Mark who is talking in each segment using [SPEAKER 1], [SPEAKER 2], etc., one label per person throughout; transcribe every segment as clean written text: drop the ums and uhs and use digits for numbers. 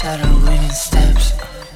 [SPEAKER 1] shadow leaving steps.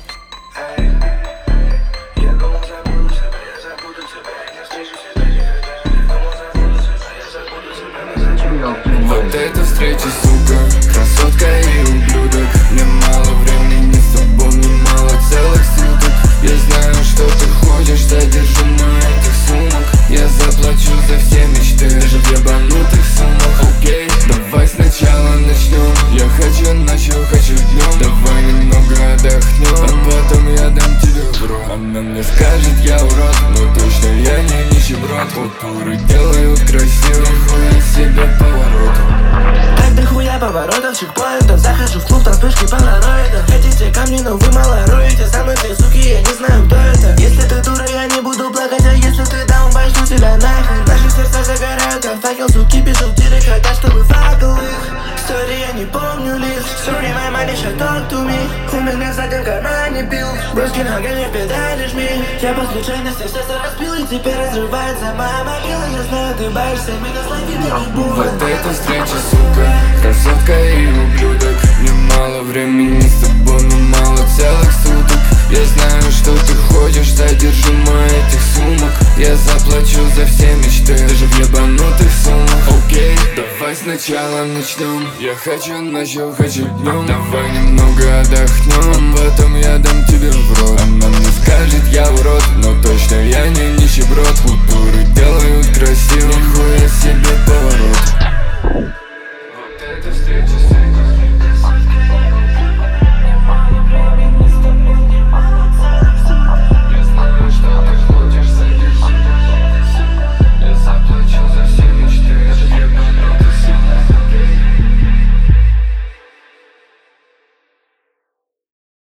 [SPEAKER 2] Вот эта встреча, сука, красотка и ублюдок. Мне мало времени с тобой, мне мало целых суток. Я знаю, что ты хочешь, содержимое этих сумок. Я заплачу за все мечты, даже в ебанутых суммах. Окей, давай сначала начнем. Я хочу ночью, хочу днем. Давай немного отдохнем, а потом я дам тебе в рот. Она мне скажет, я урод, но точно я не нищеброд. Культуры делают красиво, хуя себе поворот.
[SPEAKER 1] Как дохуя поворотов, чекпоинтов. Захожу в клуб, там вспышки полароидов. Хотите камни, но вы мало роете. Со мной ты, суки, я не знаю, кто это. Если ты дура, я не буду плакать. А если ты даун, пошлю тебя нахуй. Наши сердца загорают, как факел. Суки пишут диры, хотят, чтобы факел их. Story, я не помню лист. Sorry, my money should talk to me. У меня в заднем кармане бил. Броски ногами в педали жми. Я по случайности сердце разбил, и теперь разрывается моя могила. Я знаю, ты боишься меня, слови меня не будет.
[SPEAKER 2] Вот эта встреча, сука, красотка и ублюдок. Мне мало времени с тобой, но мало целых суток. Я знаю, что ты хочешь, содержимое этих сумок. Я заплачу за все мечты, даже в ебанутых суммах. Окей, давай сначала начнем. Я хочу ночью, хочу днем. Давай немного отдохнем, потом я дам тебе в рот. Она мне скажет, я урод, но точно я не нищеброд. Культуры делают красиво, хуя себе поворот. Вот эта встреча.